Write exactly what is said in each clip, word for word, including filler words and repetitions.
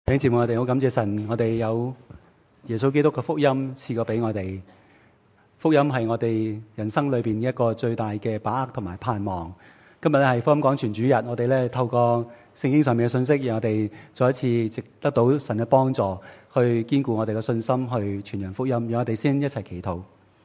弟兄姊妹，我哋好感謝神，我哋有耶穌基督嘅福音賜過俾我哋。福音係我哋人生裏邊一個最大嘅把握同埋盼望。今日咧係福音廣傳主日，我哋咧透過聖經上面嘅信息，讓我哋再一次得到神嘅幫助，去堅固我哋嘅信心，去傳揚福音。讓我哋先一齊祈禱。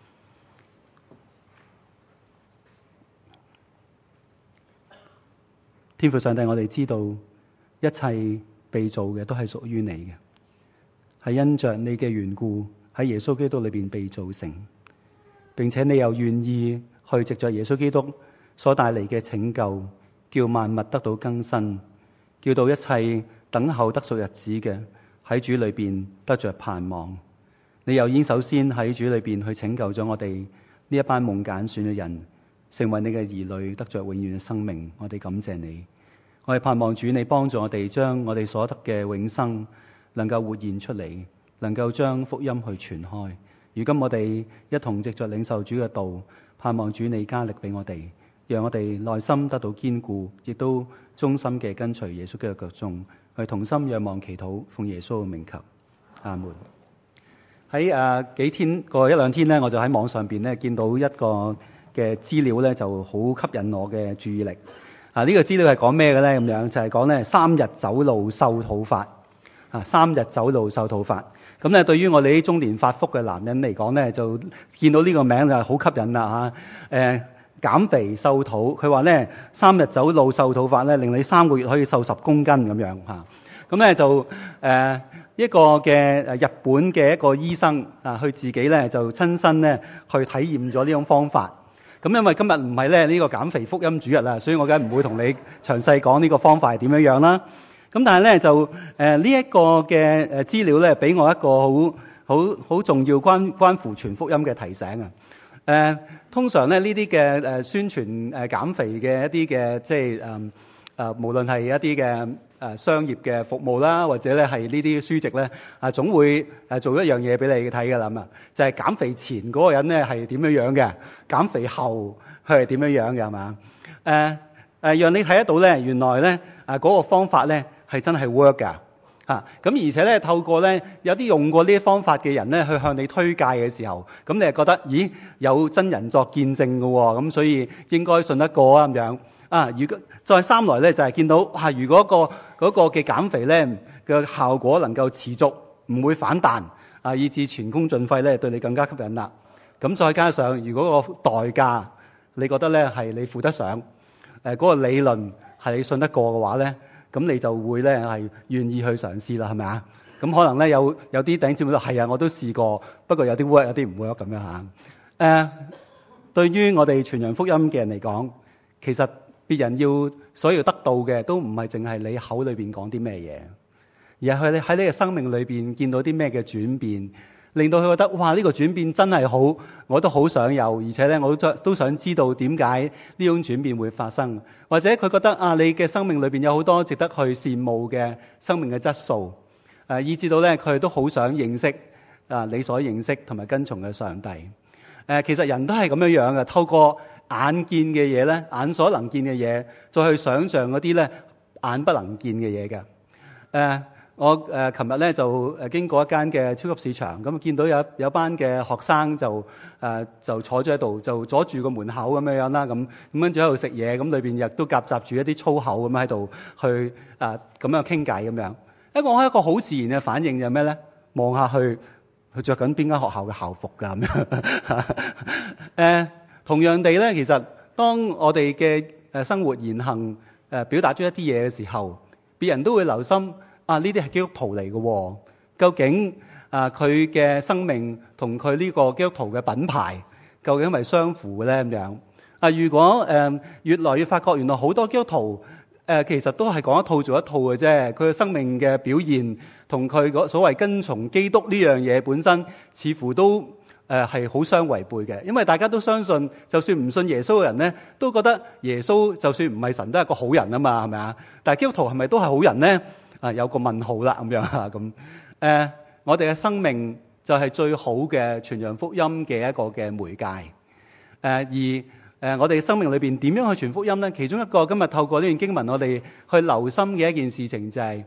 天父上帝，我哋知道一切被造嘅都係屬於你嘅，係因着你嘅緣故喺耶穌基督裏邊被造成，並且你又願意去藉着耶穌基督所帶嚟嘅拯救，叫萬物得到更新，叫到一切等候得贖日子嘅喺主裏邊得着盼望。你又已經首先喺主裏邊去拯救咗我哋呢一班蒙揀選嘅人，成為你嘅兒女，得着永遠嘅生命。我哋感謝你，我哋盼望主你幫助我哋將我哋所得嘅永生能夠活現出嚟，能夠將福音去傳開。如今我哋一同藉着領受主嘅道，盼望主你加力俾我哋，讓我哋內心得到堅固，亦都忠心嘅跟隨耶穌基督腳蹤，去同心仰望祈禱，奉耶穌嘅名求，阿門。喺誒、呃、幾天過一兩天咧，我就喺網上邊咧見到一個嘅資料咧，就好吸引我嘅注意力。啊，呢、這個資料係講咩嘅咧？咁樣就係講咧三日走路瘦肚法。啊，三日走路瘦肚法。咁咧，對於我哋啲中年發福嘅男人嚟講咧，就見到呢個名就係好吸引啦嚇。誒、啊，減肥瘦肚，佢話咧三日走路瘦肚法咧，令你三個月可以瘦十公斤咁樣嚇。咁、啊、咧就誒。啊一個嘅誒日本嘅一個醫生啊，佢自己咧就親身咧去體驗咗呢種方法。咁因為今日唔係咧呢個減肥福音主日啦，所以我梗係唔會同你詳細講呢個方法係點樣樣啦。咁但係咧就誒呢一個嘅誒資料咧，俾我一個好好好重要關關乎傳福音嘅提醒啊。誒、呃、通常咧呢啲嘅誒宣傳誒減肥嘅一啲嘅即係誒誒無論係一啲嘅誒商業嘅服務啦，或者咧係呢啲書籍咧，啊總會誒做一樣嘢俾你睇㗎啦嘛，就係、是、減肥前嗰個人咧係點樣樣嘅，減肥後佢係點樣樣嘅係嘛？誒誒、呃，讓你睇得到咧，原來咧啊嗰個方法咧係真係 work 㗎嚇。咁而且咧透過咧有啲用過呢啲方法嘅人咧去向你推介嘅時候，咁你係覺得咦有真人作見證㗎喎，咁所以應該信得過啊咁樣。啊！如果再三來咧，就係、是、見到啊，如果、嗰個嗰、嗰個嘅減肥咧嘅效果能夠持續，唔會反彈啊，以致前功盡廢咧，對你更加吸引啦。咁再加上，如果個代價你覺得咧係你付得上，誒、呃、嗰、嗰個理論係你信得過嘅話咧，咁你就會咧係願意去嘗試啦，係咪啊？咁可能咧有有啲頂尖會話係啊，我都試過，不過有啲 work 有啲唔 work 咁樣嚇。誒、呃，對於我哋傳揚福音嘅人嚟講，其實別人要所要得到嘅都唔係淨係你口裏邊講啲咩嘢，而係佢喺你嘅生命裏邊見到啲咩嘅轉變，令到佢覺得哇呢個轉變真係好，我都好想有，而且咧我都都想知道點解呢種轉變會發生，或者佢覺得啊你嘅生命裏邊有好多值得去羨慕嘅生命嘅質素，誒以至到咧佢都好想認識啊你所認識同埋跟從嘅上帝。誒其實人都係咁樣樣嘅，透過眼見嘅嘢咧，眼所能見嘅嘢，再去想像嗰啲咧眼不能見嘅嘢嘅。誒、呃，我誒琴日咧就誒經過一間嘅超級市場，咁見到有有班嘅學生就誒、呃、就坐咗喺度，就阻住個門口咁樣樣啦，咁咁跟住喺度食嘢，咁裏邊亦都夾雜住一啲粗口咁喺度去誒咁、呃、樣傾偈咁樣。一個我一個好自然嘅反應就係咩咧？望下去，佢着緊邊間學校嘅校服㗎咁樣。誒、呃。同樣地咧，其實當我哋嘅誒生活言行誒表達咗一啲嘢嘅時候，別人都會留心啊，呢啲係基督徒嚟嘅喎。究竟啊佢嘅生命同佢呢個基督徒嘅品牌究竟係咪相符嘅咧？咁樣啊，如果誒、呃、越來越發覺原來好多基督徒誒、呃、其實都係講一套做一套嘅啫，佢嘅生命嘅表現同佢嗰所謂跟從基督呢樣嘢本身似乎都誒係好相違背嘅，因為大家都相信，就算唔信耶穌嘅人咧，都覺得耶穌就算唔係神都係個好人啊嘛，係咪啊？但係基督徒係咪都係好人咧？啊，有個問號啦咁樣嚇咁。誒、呃，我哋嘅生命就係最好嘅傳揚福音嘅一個嘅媒介。誒、呃、而誒、呃、我哋嘅生命裏邊點樣去傳福音咧？其中一個今日透過呢段經文，我哋去留心嘅一件事情就係、是，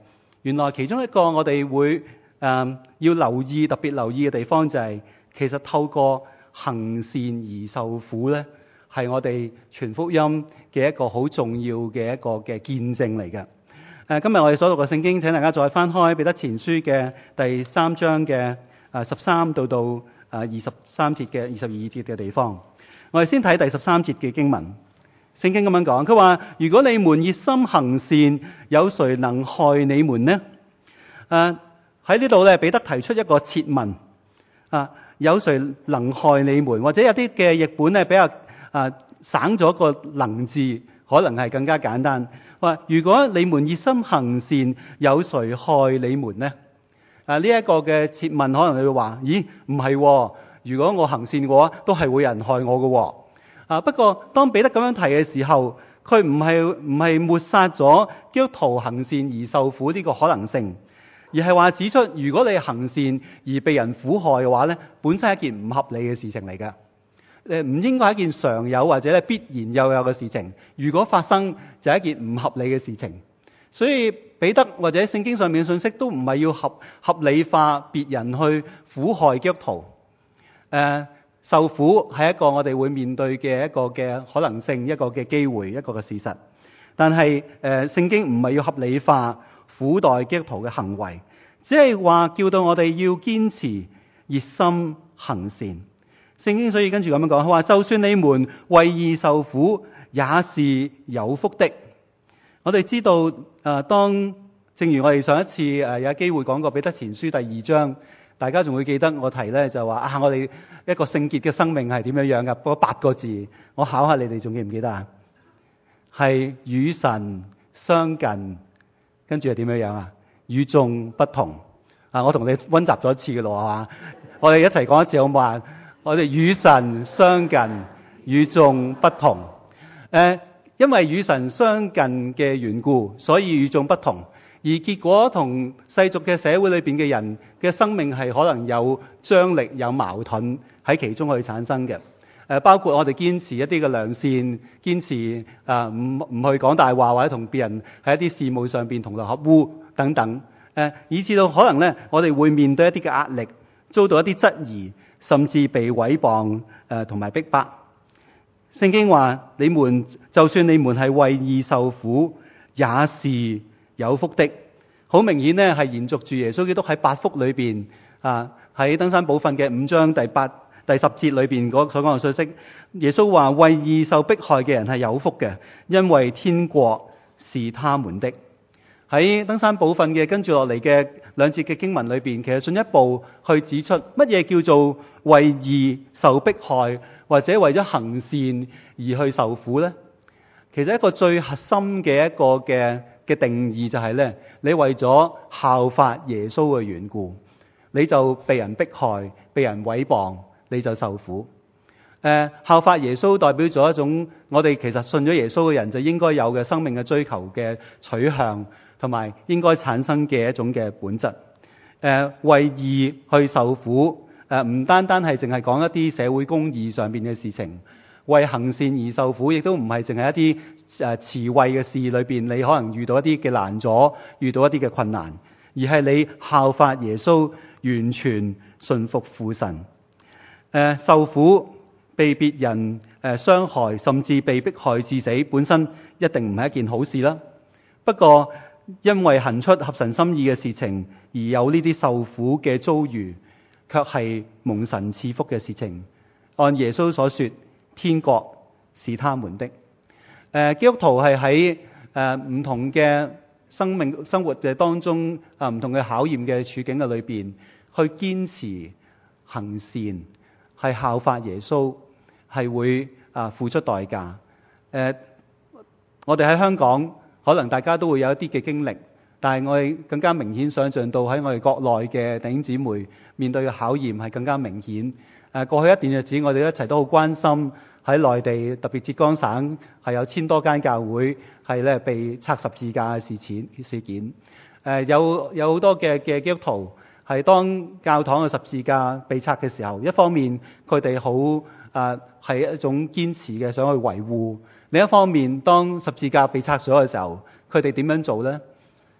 原來其中一個我哋會誒、呃、要留意特別留意嘅地方就係、是，其實透過行善而受苦咧，係我哋傳福音嘅一個好重要嘅一個嘅見證嚟嘅。誒、呃，今日我哋所讀嘅聖經，請大家再翻開彼得前書嘅第三章嘅誒十三到到誒二十三節嘅二十二節嘅地方。我哋先睇第十三節嘅經文。聖經咁樣講，佢話：如果你們熱心行善，有誰能害你們呢？誒喺呢度咧，彼得提出一個設問啊。有誰能害你們？或者有啲嘅譯本咧比較啊省咗個能字，可能係更加簡單。話如果你們熱心行善，有誰害你們呢？啊呢一個嘅設問，可能你會話：咦，唔係喎，如果我行善嘅話，都係會有人害我嘅喎。啊不過當彼得咁樣提嘅時候，佢唔係唔係抹殺咗基督徒行善而受苦呢個可能性。而係話指出，如果你行善而被人苦害嘅話咧，本身係一件唔合理嘅事情嚟㗎。誒，唔應該係一件常有或者咧必然又有嘅事情。如果發生，就係一件唔合理嘅事情。所以彼得或者聖經上面嘅信息都唔係要合合理化別人去苦害基督徒。誒、呃，受苦係一個我哋會面對嘅一個嘅可能性，一個嘅機會，一個嘅事實。但係誒、呃，聖經唔係要合理化苦待基督徒嘅行為，只係話叫到我哋要堅持熱心行善。聖經所以跟住咁樣講，佢話就算你們為義受苦，也是有福的。我哋知道誒、呃，當正如我哋上一次誒、呃、有機會講過彼得前書第二章，大家仲會記得我提咧就話啊，我哋一個聖潔嘅生命係點樣樣噶？嗰八個字，我考下你哋仲記唔記得啊？係與神相近。跟住係點樣樣啊？與眾不同啊！我同你溫習咗一次嘅咯，係嘛？我哋一齊講一次好唔好啊？我哋與神相近，與眾不同。誒、呃，因為與神相近嘅緣故，所以與眾不同。而結果同世俗嘅社會裏邊嘅人嘅生命係可能有張力、有矛盾喺其中去產生嘅。誒，包括我哋堅持一啲嘅良善，堅持啊唔唔去講大話，或者同別人喺一啲事務上邊同流合污等等。誒，以至到可能咧，我哋會面對一啲嘅壓力，遭到一啲質疑，甚至被毀謗誒同埋逼迫。聖經話：你們就算你們係為義受苦，也是有福的。好明顯咧，係延續住耶穌基督喺八福裏邊啊，喺登山寶訓嘅五章第八。第十節裏邊所講嘅信息，耶穌話：為義受迫害嘅人係有福嘅，因為天國是他們的。喺登山寶訓嘅跟住落嚟嘅兩節嘅經文裏邊，其實進一步去指出乜嘢叫做為義受迫害，或者為咗行善而去受苦呢？其實一個最核心嘅一個嘅嘅定義就係咧，你為咗效法耶穌嘅緣故，你就被人迫害、被人毀謗。你就受苦。誒、呃，效法耶穌代表咗一種我哋其實信咗耶穌嘅人就應該有嘅生命嘅追求嘅取向，同埋應該產生嘅一種嘅本質。誒、呃，為義去受苦，誒、呃，唔單單係淨係講一啲社會公義上邊嘅事情，為行善而受苦，亦都唔係淨係一啲誒慈惠嘅事裏邊，你可能遇到一啲嘅難阻，遇到一啲嘅困難，而係你效法耶穌，完全順服父神。誒、呃、受苦、被別人誒、呃、傷害，甚至被迫害致死，本身一定唔係一件好事啦。不過因為行出合神心意嘅事情，而有呢啲受苦嘅遭遇，卻係蒙神賜福嘅事情。按耶穌所說，天國是他們的。誒、呃、基督徒係喺誒唔同嘅生命生活嘅當中啊，唔、呃、同嘅考驗嘅處境嘅裏邊，去堅持行善。係效法耶穌，係會啊付出代價。誒、呃，我哋喺香港，可能大家都會有一啲嘅經歷，但係我哋更加明顯想像到喺我哋國內嘅弟兄姊妹面對嘅考驗係更加明顯。誒、呃，過去一段日子，我哋一齊都好關心喺內地，特別浙江省係有千多間教會係咧被拆十字架嘅事件事件。誒、呃，有有好多嘅嘅基督徒。係當教堂嘅十字架被拆嘅時候，一方面佢哋好啊係一種堅持嘅想去維護；另一方面，當十字架被拆咗嘅時候，佢哋點樣做呢？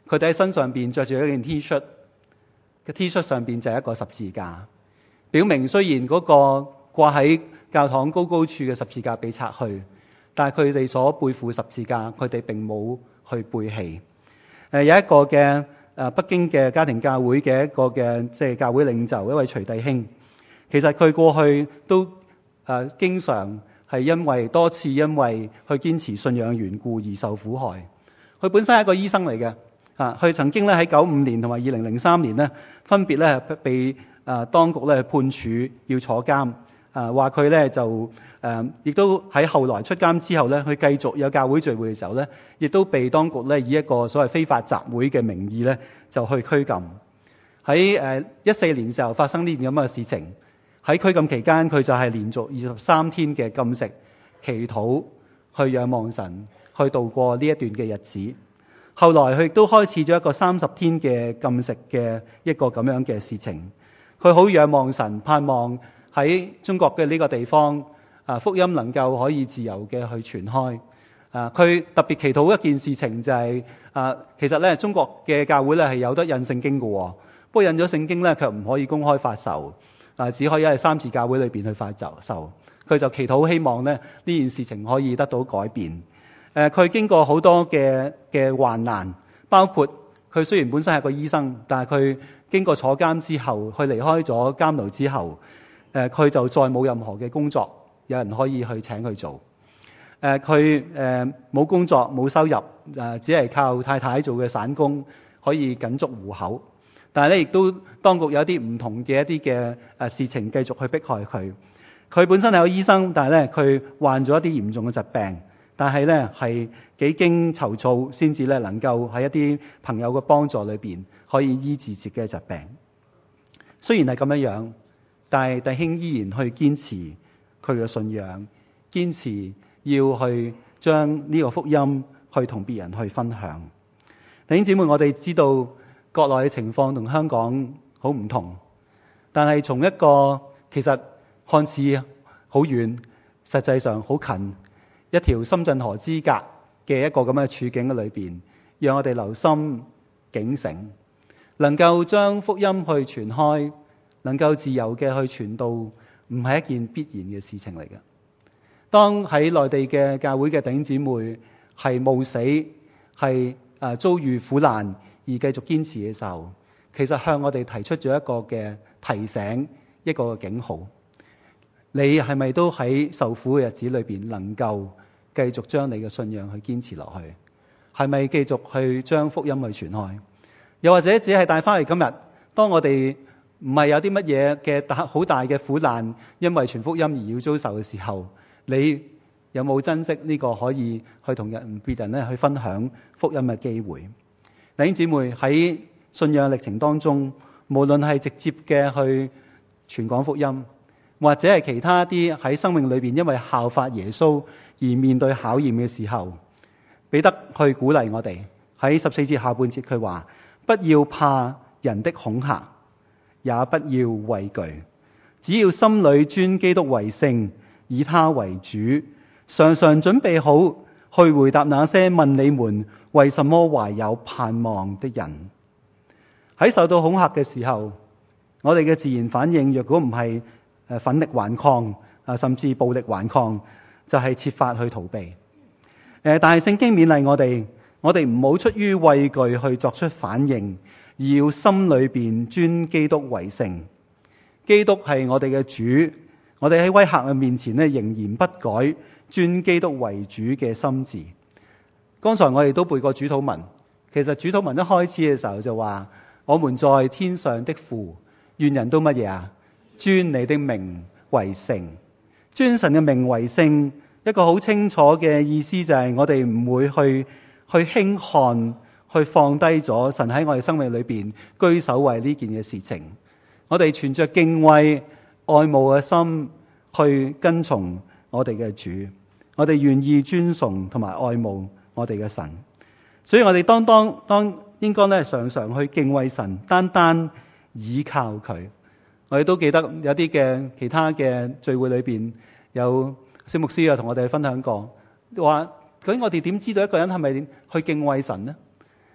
佢哋喺身上邊着住一件 T 恤，嘅 T 恤上邊就係一個十字架，表明雖然嗰個掛喺教堂高高處嘅十字架被拆去，但係佢哋所背負十字架，佢哋並冇去背棄。誒有一個嘅誒北京嘅家庭教會嘅一個嘅即係教會領袖，一位徐弟兄，其實佢過去都誒經常係因為多次因為去堅持信仰緣故而受苦害。佢本身係一個醫生嚟嘅，啊，佢曾經咧喺九五年同埋二零零三年咧分別咧被誒當局咧判處要坐監，啊話佢咧就誒亦都喺後來出監之後咧，佢繼續有教會聚會嘅時候咧，亦都被當局咧以一個所謂非法集會嘅名義咧就去拘禁。喺誒一四年時候發生呢件咁嘅事情，喺拘禁期間佢就係連續二十三天嘅禁食、祈禱、去仰望神，去度過呢一段嘅日子。後來佢亦都開始咗一個三十天嘅禁食嘅一個咁樣嘅事情。佢好仰望神，盼望喺中國嘅呢個地方啊，福音能夠可以自由嘅去傳開。啊，佢特別祈禱一件事情就係、是、啊，其實咧中國嘅教會咧係有得印聖經嘅、哦，不過印咗聖經咧卻唔可以公開發售，啊，只可以喺三自教會裏邊去發售。佢就祈禱希望咧呢件事情可以得到改變。誒，佢經過好多嘅嘅患難，包括佢雖然本身係個醫生，但係佢經過坐監之後，佢離開咗監牢之後，誒佢就再冇任何嘅工作，有人可以去請佢做。誒佢誒冇工作冇收入，誒只係靠太太做嘅散工可以緊足糊口。但係咧亦都當局有一啲唔同嘅一啲嘅誒事情繼續去迫害佢。佢本身係個醫生，但係咧佢患咗一啲嚴重嘅疾病。但係咧，係幾經籌措，先至咧能夠喺一啲朋友嘅幫助裏邊，可以醫治自己嘅疾病。雖然係咁樣樣，但係弟兄依然去堅持佢嘅信仰，堅持要去將呢個福音去同別人去分享。弟兄姊妹，我哋知道國內嘅情況同香港好唔同，但係從一個其實看似好遠，實際上好近。一條深圳河之隔嘅一個咁嘅處境嘅裏邊，讓我哋留心警醒，能夠將福音去傳開，能夠自由嘅去傳道，唔係一件必然嘅事情嚟嘅。當喺內地嘅教會嘅弟兄姊妹係冒死，係誒遭遇苦難而繼續堅持嘅時候，其實向我哋提出咗一個嘅提醒，一個警號。你係咪都喺受苦嘅日子裏邊能夠繼續將你嘅信仰去堅持落去？係咪繼續去將福音去傳開？又或者只係帶翻嚟今日，當我哋唔係有啲乜嘢嘅大好大嘅苦難，因為傳福音而要遭受嘅時候，你有冇珍惜呢個可以去同人別人咧去分享福音嘅機會？弟兄姊妹，喺信仰歷程當中，無論係直接嘅去傳講福音，或者係其他啲喺生命裏邊因為效法耶穌而面對考驗嘅時候，彼得去鼓勵我哋喺十四節下半節，佢話：不要怕人的恐嚇，也不要畏懼，只要心裏尊基督為聖，以他為主，常常準備好去回答那些問你們為什麼懷有盼望的人。喺受到恐嚇嘅時候，我哋嘅自然反應若果唔係誒奮力頑抗啊，甚至暴力頑抗，就係設法去逃避。誒，但係聖經勉勵我哋，我哋唔好出於畏懼去作出反應，而要心裏邊尊基督為聖。基督係我哋嘅主，我哋喺威嚇嘅面前咧，仍然不改尊基督為主嘅心志。剛才我哋都背過主禱文，其實主禱文一開始嘅時候就話：我們在天上的父，願人都乜嘢啊？尊你的名為聖，尊神嘅名為聖，一個好清楚嘅意思就係我哋唔會去去輕看、去放低咗神喺我哋生命裏邊居首位呢件嘅事情。我哋存着敬畏、愛慕嘅心去跟從我哋嘅主，我哋願意尊崇同埋愛慕我哋嘅神。所以我哋當當當應該咧常常去敬畏神，單單倚靠佢。我哋都記得有啲嘅其他嘅聚會裏邊，有小牧師啊同我哋分享過，話究竟我哋點知道一個人係咪去敬畏神呢？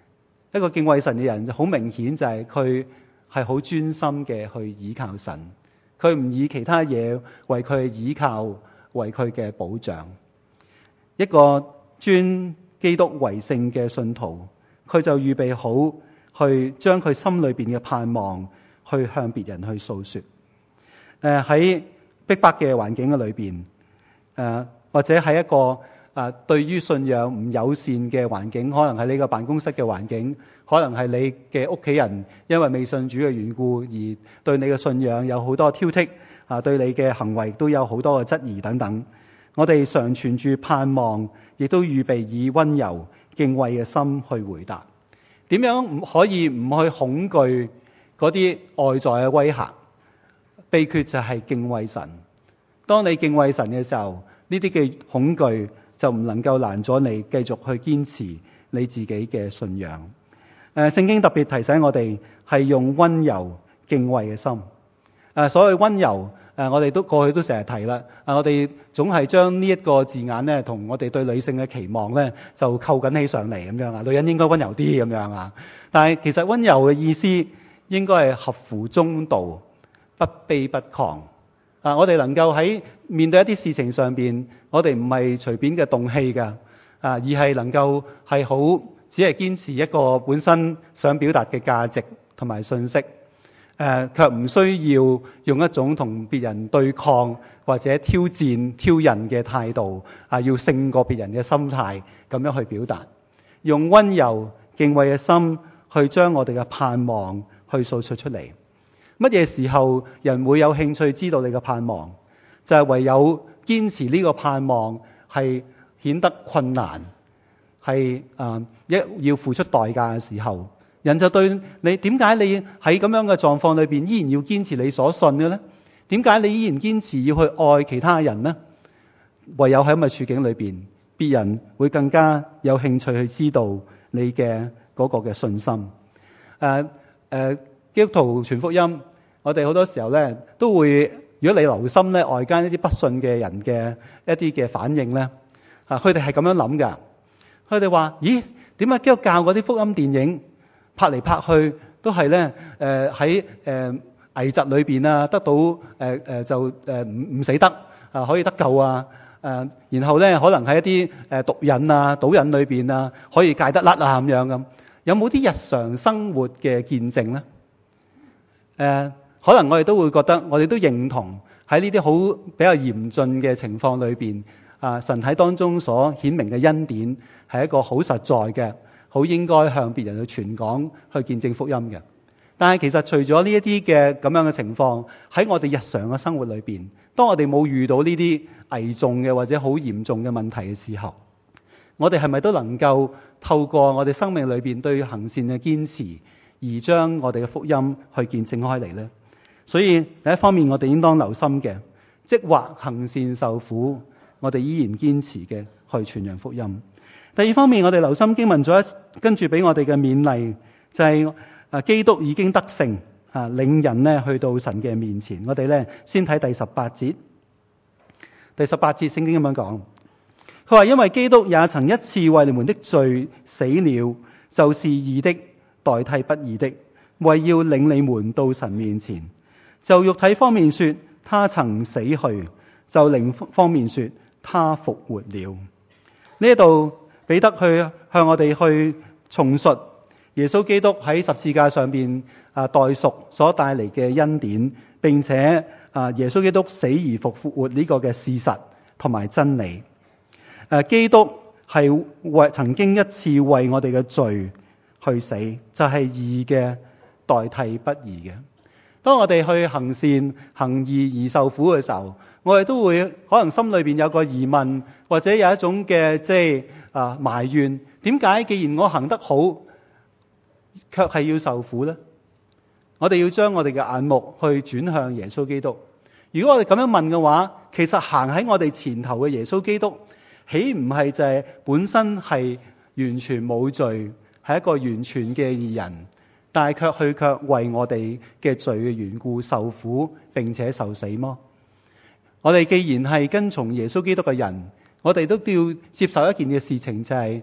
一個敬畏神嘅人，就好明顯就係佢係好專心嘅去倚靠神，佢唔以其他嘢為佢倚靠，為佢嘅保障。一個尊基督為聖嘅信徒，佢就預備好去將佢心裏邊嘅盼望去向別人去訴說。誒喺逼迫嘅環境嘅裏邊，誒、呃、或者喺一個誒、呃、對於信仰唔友善嘅環境，可能係你個辦公室嘅環境，可能係你嘅屋企人因為未信主嘅緣故而對你嘅信仰有好多挑剔，啊、呃、對你嘅行為都有好多嘅質疑等等。我哋常存住盼望，亦都預備以溫柔敬畏嘅心去回答。點樣唔可以唔去恐懼嗰啲外在嘅威嚇？秘訣就係敬畏神。當你敬畏神嘅時候，呢啲嘅恐懼就唔能夠攔阻你繼續去堅持你自己嘅信仰。誒，聖經特別提醒我哋係用溫柔敬畏嘅心。誒，所謂溫柔，誒，我哋都過去都成日提啦。啊，我哋總係將呢一個字眼咧，同我哋對女性嘅期望咧，就扣緊起上嚟咁樣啊。女人應該溫柔啲咁樣啊。但係其實溫柔嘅意思應該係合乎中道，不卑不亢。啊，我哋能夠喺面對一啲事情上邊，我哋唔係隨便嘅動氣㗎，啊，而係能夠係好只係堅持一個本身想表達嘅價值同埋信息。誒，卻唔需要用一種同別人對抗或者挑戰、挑釁嘅態度，啊，要勝過別人嘅心態咁樣去表達，用溫柔敬畏嘅心去將我哋嘅盼望去訴說出嚟。乜嘢時候人會有興趣知道你嘅盼望？就係唯有堅持呢個盼望係顯得困難，係誒一要付出代價嘅時候。人就對你，點解你喺咁樣嘅狀況裏邊依然要堅持你所信嘅呢？點解你依然堅持要去愛其他人呢？唯有喺咁嘅處境裏邊，別人會更加有興趣去知道你嘅嗰個嘅信心。誒、呃、誒、呃，基督徒傳福音，我哋好多時候咧都會，如果你留心咧外間一啲不信嘅人嘅一啲嘅反應咧，啊，佢哋係咁樣諗噶。佢哋話：咦，點解基督教嗰啲福音電影拍嚟拍去都係咧，誒喺誒危疾裏邊啊，得到誒誒、呃、就誒唔唔死得啊，可以得救啊，誒、呃、然後咧可能喺一啲誒毒癮啊、賭癮裏邊啊，可以戒得甩啊咁樣咁。有冇啲日常生活嘅見證咧？誒、呃，可能我哋都會覺得，我哋都認同喺呢啲好比較嚴峻嘅情況裏邊啊，神喺當中所顯明嘅恩典係一個好實在嘅。好應該向別人去傳講、去見證福音嘅。但係其實除咗呢一啲嘅咁樣嘅情況，喺我哋日常嘅生活裏邊，當我哋冇遇到呢啲危重嘅或者好嚴重嘅問題嘅時候，我哋係咪都能夠透過我哋生命裏邊對行善嘅堅持，而將我哋嘅福音去見證開嚟呢？所以第一方面，我哋應當留心嘅，即或行善受苦，我哋依然堅持嘅去傳揚福音。第二方面，我哋留心經文咗跟住俾我哋嘅勉勵，就係、是、啊基督已經得勝啊，領人咧去到神嘅面前。我哋咧先睇第十八節。第十八節聖經咁樣講，佢話：因為基督也曾一次為你們的罪死了，就是義的代替不義的，為要領你們到神面前。就肉體方面說，他曾死去；就靈方面說，他復活了。呢度彼得去向我哋去重述耶穌基督喺十字架上邊啊代贖所帶嚟嘅恩典，並且啊耶穌基督死而復活呢個嘅事實同埋真理。誒，基督係為曾經一次為我哋嘅罪去死，就係義嘅代替不義嘅。當我哋去行善行義而受苦嘅時候，我哋都會可能心裏邊有個疑問，或者有一種嘅即係啊埋怨，點解既然我行得好，卻係要受苦呢？我哋要將我哋嘅眼目去轉向耶穌基督。如果我哋咁樣問嘅話，其實行喺我哋前頭嘅耶穌基督，豈唔係就係本身係完全冇罪，係一個完全嘅義人，但係卻去卻為我哋嘅罪嘅緣故受苦並且受死麼？我哋既然係跟從耶穌基督嘅人，我哋都要接受一件嘅事情，就係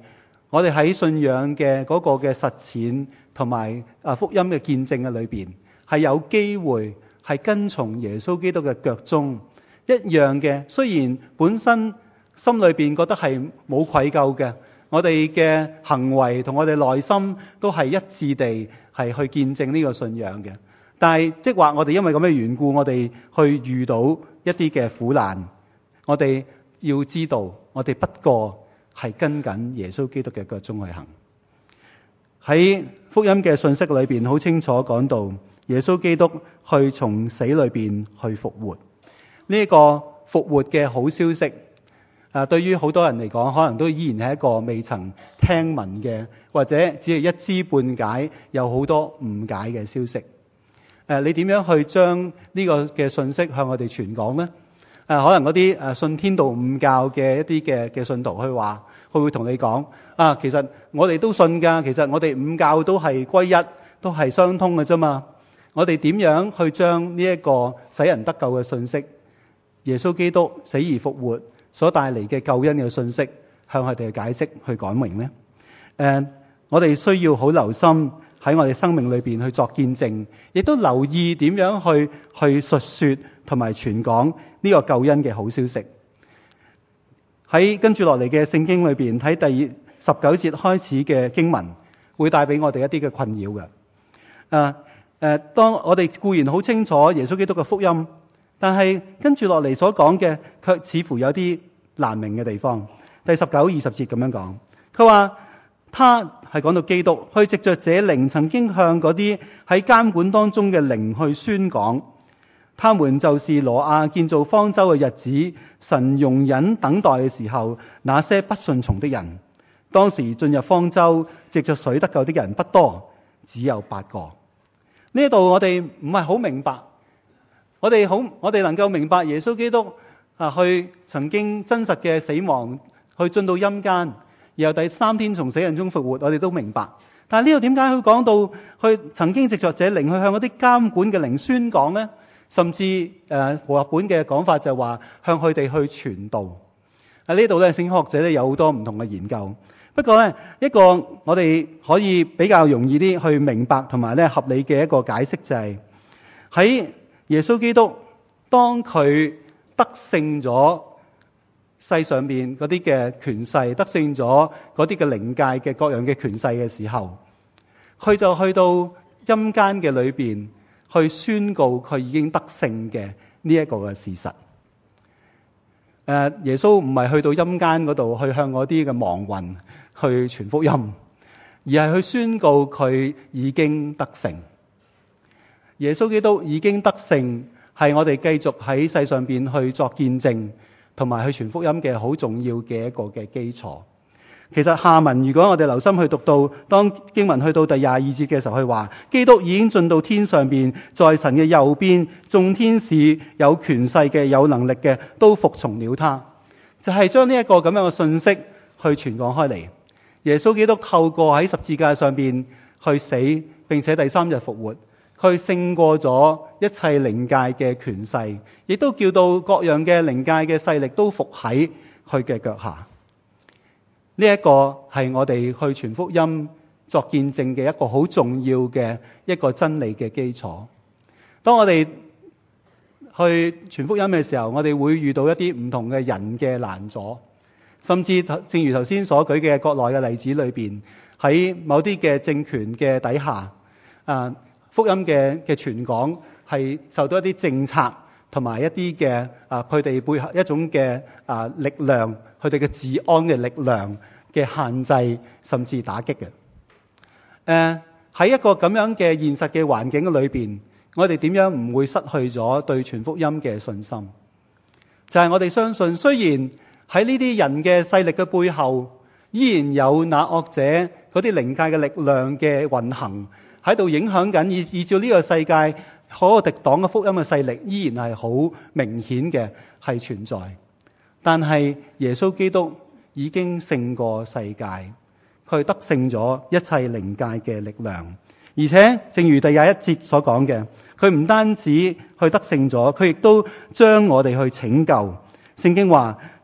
我哋喺信仰嘅嗰個嘅實踐同埋啊福音嘅見證嘅裏邊，係有機會係跟從耶穌基督嘅腳蹤一樣嘅。雖然本身心裏邊覺得係冇愧疚嘅，我哋嘅行為同我哋內心都係一致地係去見證呢個信仰嘅。但係即係話我哋因為咁嘅緣故，我哋去遇到一啲嘅苦難，我哋要知道我哋不過係跟緊耶穌基督嘅腳蹤去行。喺福音嘅信息裏邊好清楚講到耶穌基督去從死裏邊去復活。呢一個復活嘅好消息啊，對於好多人嚟講可能都依然係一個未曾聽聞嘅，或者只係一知半解，有好多誤解嘅消息。誒，你點樣去將呢個嘅信息向我哋傳講呢？誒，可能嗰啲誒信天道誤教嘅一啲嘅嘅信徒去話，佢會同你講啊，其實我哋都信㗎，其實我哋五教都係歸一，都係相通嘅啫嘛。我哋點樣去將呢一個使人得救嘅信息，耶穌基督死而復活所帶嚟嘅救恩嘅信息，向佢哋解釋去講明呢？誒，我哋需要好留心喺我哋生命裏邊去作見證，亦都留意點樣去去述說同埋傳講呢個救恩嘅好消息。喺跟住落嚟嘅聖經裏邊，喺第十九節開始嘅經文，會帶俾我哋一啲嘅困擾嘅。誒誒，當我哋固然好清楚耶穌基督嘅福音，但係跟住落嚟所講嘅，卻似乎有啲難明嘅地方。第十九、二十節咁樣講，佢話他係講到基督，去藉着這靈曾經向嗰啲喺監管當中嘅靈去宣講，他們就是挪亞建造方舟嘅日子，神容忍等待嘅時候，那些不順從的人。當時進入方舟藉着水得救的人不多，只有八個。呢度我哋唔係好明白，我哋好我哋能夠明白耶穌基督啊，去曾經真實嘅死亡，去進到陰間，然後第三天從死人中復活，我哋都明白。但係呢度點解佢講到去曾經藉着這靈去向嗰啲監管嘅靈宣講呢？甚至誒和合本嘅講法就話向佢哋去傳道。喺呢度咧，聖經學者咧有好多唔同嘅研究。不過咧，一個我哋可以比較容易啲去明白同埋咧合理嘅一個解釋就係、是、喺耶穌基督當佢得勝咗世上面嗰啲嘅權勢，得勝咗嗰啲嘅靈界嘅各樣嘅權勢嘅時候，佢就去到陰間嘅裏邊去宣告佢已經得勝嘅呢一個嘅事實。誒，耶穌唔係去到陰間嗰度去向嗰啲嘅亡魂去傳福音，而係去宣告佢已經得勝。耶穌基督已經得勝，係我哋繼續喺世上邊去作見證同埋去傳福音嘅好重要嘅一個嘅基礎。其實下文如果我哋留心去讀到，當經文去到第廿二節嘅時候，佢話基督已經進到天上邊，在神嘅右邊，眾天使有權勢嘅、有能力嘅都服從了他。就係將呢一個咁樣嘅信息去傳講開嚟。耶穌基督透過喺十字架上邊去死，並且第三日復活，佢勝過咗一切靈界嘅權勢，亦都叫到各樣嘅靈界嘅勢力都服喺佢嘅腳下。呢一個係我哋去傳福音作見證嘅一個好重要嘅一個真理嘅基礎。當我哋去傳福音嘅時候，我哋會遇到一啲唔同嘅人嘅攔阻，甚至正如頭先所舉嘅國內嘅例子裏邊，喺某啲嘅政權嘅底下，啊福音嘅嘅傳講係受到一啲政策同埋一啲嘅啊佢哋背後一種嘅啊力量，佢哋嘅治安嘅力量嘅限制，甚至打擊嘅。誒、呃、喺一個咁樣嘅現實嘅環境裏邊，我哋點樣唔會失去咗對傳福音嘅信心？就係、是、我哋相信，雖然喺呢啲人嘅勢力嘅背後，依然有那惡者嗰啲靈界嘅力量嘅運行喺度影響緊，以以照呢個世界嗰個敵擋嘅福音嘅勢力依然係好明顯嘅係存在。但係耶穌基督已經勝過世界，佢得勝咗一切靈界嘅力量，而且正如第廿一節所講嘅，佢唔單止去得勝咗，佢亦都將我哋去拯救。聖經話，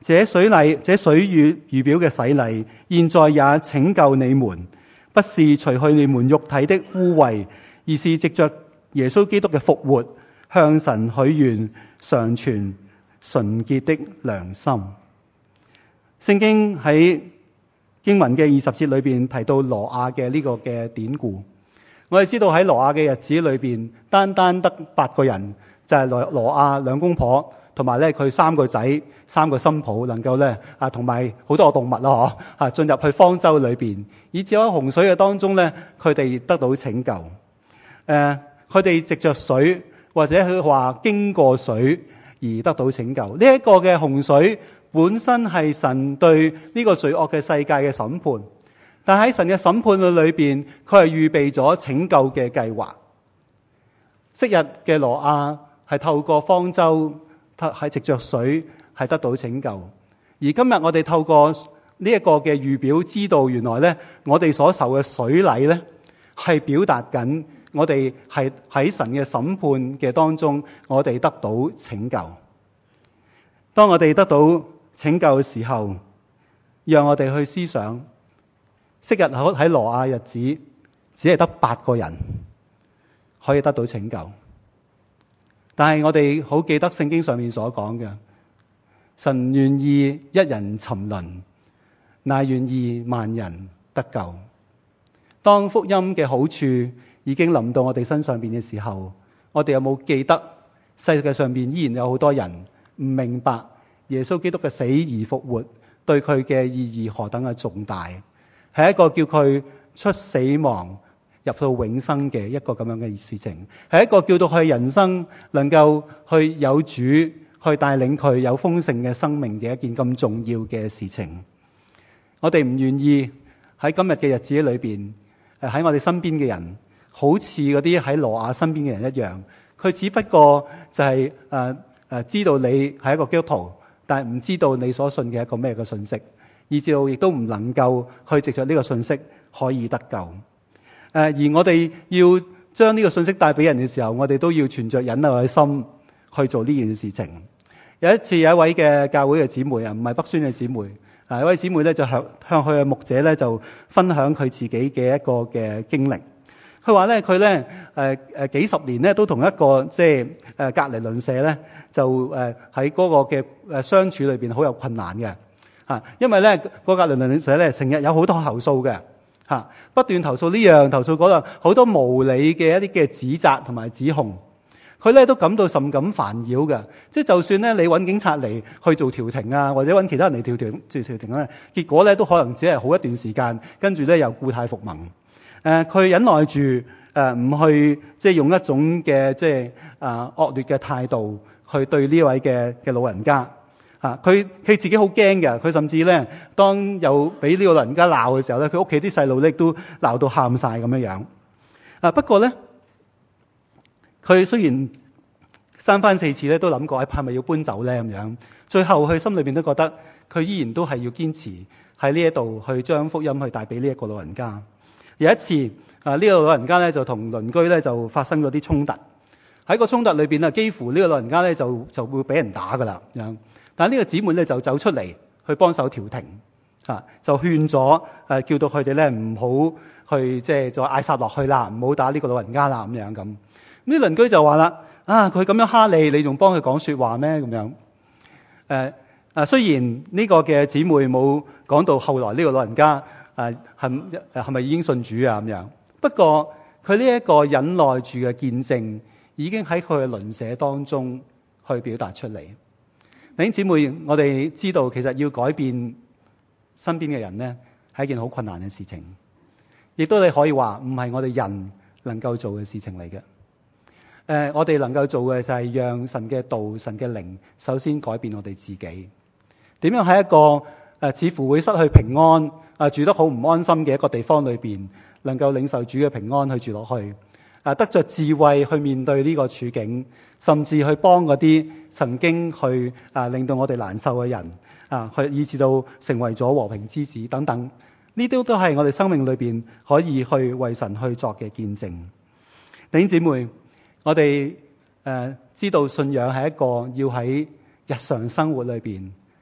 這水禮，這水與預表嘅洗禮，現在也拯救你們，不是除去你們肉體的污穢，而是藉着耶穌基督嘅復活，向神許願，常存純潔的良心。聖經喺經文嘅二十節裏邊提到挪亞嘅呢個嘅典故。我哋知道喺挪亞嘅日子裏邊，單單得八個人，就係挪挪亞兩公婆同埋咧佢三個仔、三個新抱，能夠咧啊同埋好多個動物啦，嗬啊進入去方舟裏邊，以至喺洪水嘅當中咧，佢哋得到拯救。誒、呃，佢哋藉着水或者佢話經過水而得到拯救。呢、這、一個嘅洪水本身係神對呢個罪惡嘅世界嘅審判。但喺神嘅審判嘅裏邊，佢係預備咗拯救嘅計劃。昔日嘅挪亞係透過方舟，係藉着水係得到拯救。而今日我哋透過呢一個嘅預表，知道原來咧我哋所受嘅水禮咧係表達緊我哋係喺神嘅審判嘅當中，我哋得到拯救。當我哋得到拯救嘅時候，讓我哋去思想。昔日喺挪亞日子，只係得八個人可以得到拯救。但係我哋好記得聖經上面所講嘅，神願意一人沉淪，乃願意萬人得救。當福音嘅好處已經臨到我哋身上邊嘅時候，我哋有冇記得世界上邊依然有好多人唔明白耶穌基督嘅死而復活對佢嘅意義何等嘅重大？係一個叫佢出死亡入到永生嘅一個咁樣嘅事情，係一個叫到佢人生能夠去有主去帶領佢有豐盛嘅生命嘅一件咁重要嘅事情。我哋唔願意喺今日嘅日子裏邊，誒喺我哋身邊嘅人，好似嗰啲喺挪亞身邊嘅人一樣，佢只不過就係誒誒知道你係一個基督徒，但係唔知道你所信嘅一個咩嘅信息。以至到亦都唔能夠去藉着呢個信息可以得救。誒，而我哋要將呢個信息帶俾人嘅時候，我哋都要存着忍耐嘅心去做呢件事情。有一次有一位嘅教會嘅姊妹啊，唔係北宣嘅姊妹，啊，一位姊妹咧就向向佢嘅牧者咧就分享佢自己嘅一個嘅經歷。佢話咧佢咧誒誒幾十年咧都同一個即係誒隔離鄰舍咧就誒喺嗰個嘅誒相處裏邊好有困難嘅。嚇，因為咧個隔離鄰舍咧成日有好多投訴嘅，嚇，不斷投訴呢樣投訴嗰樣，好多無理嘅一啲嘅指責同埋指控，佢咧都感到甚感煩擾嘅。即係就算咧你揾警察嚟去做調停啊，或者揾其他人嚟調停做調停咧，結果咧都可能只係好一段時間，跟住咧又故態復萌。誒、呃，佢忍耐住誒唔去即係用一種嘅即係啊惡劣嘅態度去對呢位嘅嘅老人家。啊！佢佢自己好驚嘅，佢甚至咧，當有俾呢個老人家鬧嘅時候咧，佢屋企啲細路咧都鬧到喊晒咁樣樣。啊！不過咧，佢雖然三番四次咧都諗過，係咪要搬走咧咁樣？最後佢心裏邊都覺得，佢依然都係要堅持喺呢一度去將福音去帶俾呢一個老人家。有一次啊，呢個老人家咧就同鄰居咧就發生咗啲衝突。喺個衝突裏邊啊，幾乎呢個老人家咧就就會俾人打噶啦咁樣。但係呢個姊妹咧就走出嚟去幫手調停，啊，就勸咗誒，叫到佢哋咧唔好去即係再嗌殺落去啦，唔好打呢個老人家啦咁樣咁。咁啲鄰居就話啦：啊，佢咁樣蝦你，你仲幫佢講說話咩？咁樣誒誒，雖然呢個嘅姊妹冇講到後來呢個老人家誒係係咪已經信主啊咁樣，不過佢呢一個忍耐住嘅見證，已經喺佢嘅鄰舍當中去表達出嚟。弟兄姊妹，我哋知道其實要改變身邊嘅人咧，係一件好困難嘅事情，亦都你可以話唔係我哋人能夠做嘅事情嚟嘅。誒、呃，我哋能夠做嘅就係讓神嘅道、神嘅靈首先改變我哋自己。點樣喺一個誒、呃、似乎會失去平安、啊、呃、住得好唔安心嘅一個地方裏邊，能夠領受主嘅平安去住落去，啊、呃，得着智慧去面對呢個處境，甚至去幫嗰啲曾經去啊令到我哋難受嘅人啊，去以至到成為咗和平之子等等，呢啲都係我哋生命裏邊可以去為神去作嘅見證。弟兄姊妹，我哋誒、呃、知道信仰係一個要喺日常生活裏邊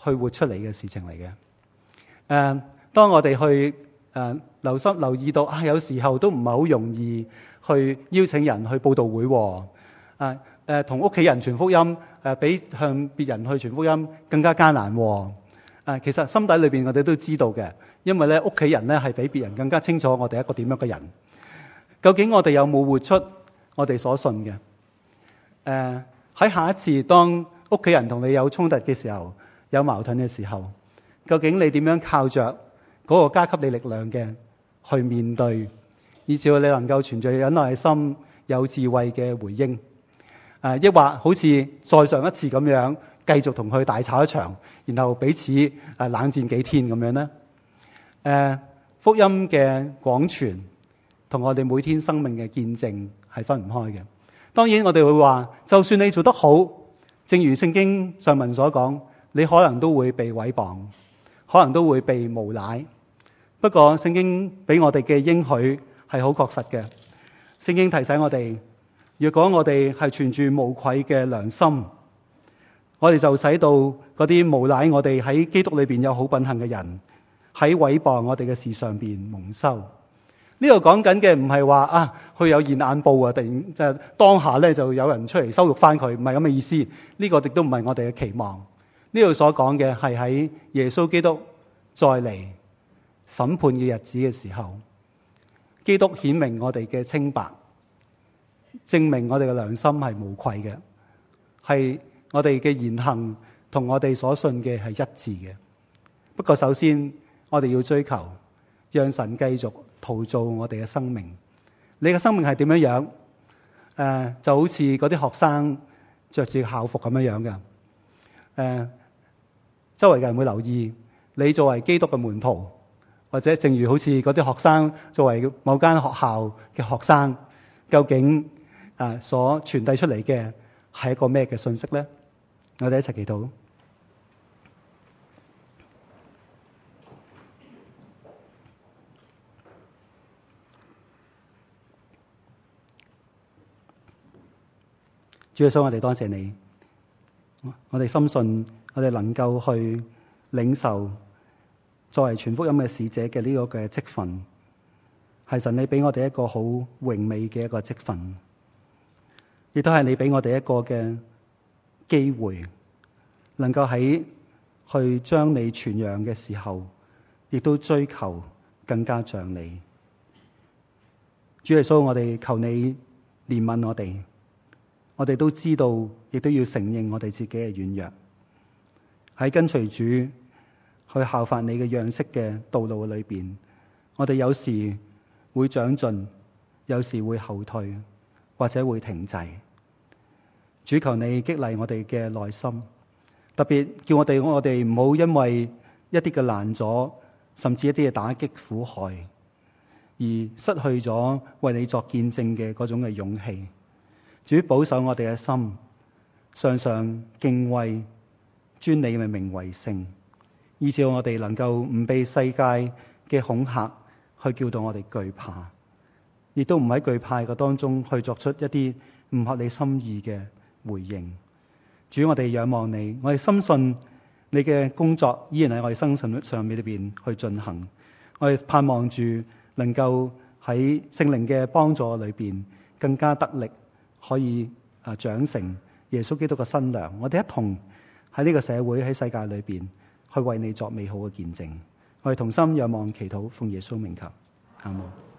去活出嚟嘅事情嚟嘅。誒、呃，當我哋去誒、呃、留心留意到啊，有時候都唔係好容易去邀請人去佈道會喎。啊誒，同屋企人傳福音誒、呃，比向別人去傳福音更加艱難喎。啊，其實心底裏邊我哋都知道嘅，因為咧屋企人咧係比別人更加清楚我哋一個點樣嘅人。究竟我哋有冇活出我哋所信嘅？誒、呃、喺下一次當屋企人同你有衝突嘅時候，有矛盾嘅時候，究竟你點樣靠着嗰個加給你力量嘅去面對，以至你能夠存著忍耐嘅心，有智慧嘅回應？誒、呃，抑或好似再上一次咁樣，繼續同佢大吵一場，然後彼此誒冷戰幾天咁樣呢？誒、呃，福音嘅廣傳同我哋每天生命嘅見證係分唔開嘅。當然我哋會話，就算你做得好，正如聖經上文所講，你可能都會被毀謗，可能都會被誣賴。不過聖經俾我哋嘅應許係好確實嘅。聖經提醒我哋，若果我哋係存住無愧嘅良心，我哋就使到嗰啲誣賴我哋喺基督裏邊有好品行嘅人，喺毀謗我哋嘅事上邊蒙羞。呢度講緊嘅唔係話啊，佢有現眼報啊，突然就當下咧就有人出嚟羞辱翻佢，唔係咁嘅意思。呢個亦都唔係我哋嘅期望。呢度所講嘅係喺耶穌基督再嚟審判嘅日子嘅時候，基督顯明我哋嘅清白，證明我哋嘅良心係無愧嘅，係我哋嘅言行同我哋所信嘅係一致嘅。不過首先我哋要追求讓神繼續陶造我哋嘅生命。你嘅生命係點樣樣？誒、呃，就好似嗰啲學生着住校服咁樣樣嘅。誒、呃，周圍嘅人會留意你作為基督嘅門徒，或者正如好似嗰啲學生作為某間學校嘅學生，究竟啊、呃、所傳遞出嚟嘅係一個咩嘅信息咧？我哋一齊祈禱。主耶穌，我哋多謝你，我哋深信我哋能夠去領受作為傳福音嘅使者嘅呢個嘅職分，係神你俾我哋一個好榮美嘅一個職分，亦都係你俾我哋一個嘅機會，能夠喺去將你傳揚嘅時候，亦都追求更加像你。主耶穌，我哋求你憐憫我哋。我哋都知道，亦都要承認我哋自己嘅軟弱。喺跟隨主去效法你嘅樣式嘅道路裏邊，我哋有時會長進，有時會後退，或者會停滯。主，求你激勵我哋嘅內心，特別叫我哋我哋唔好因為一啲嘅攔阻，甚至一啲嘅打擊苦害，而失去咗為你作見證嘅嗰種嘅勇氣。主，保守我哋嘅心，常常敬畏，尊你嘅名為聖，以致我哋能夠唔被世界嘅恐嚇去叫到我哋懼怕，亦都唔喺懼怕嘅當中去作出一啲唔合你心意嘅回應。主，我哋仰望你，我哋深信你嘅工作依然喺我哋生命上面裏邊去進行。我哋盼望住能夠喺聖靈嘅幫助裏邊更加得力，可以啊長成耶穌基督嘅新娘。我哋一同喺呢個社會喺世界裏邊去為你作美好嘅見證。我哋同心仰望祈禱，奉耶穌名求，阿們。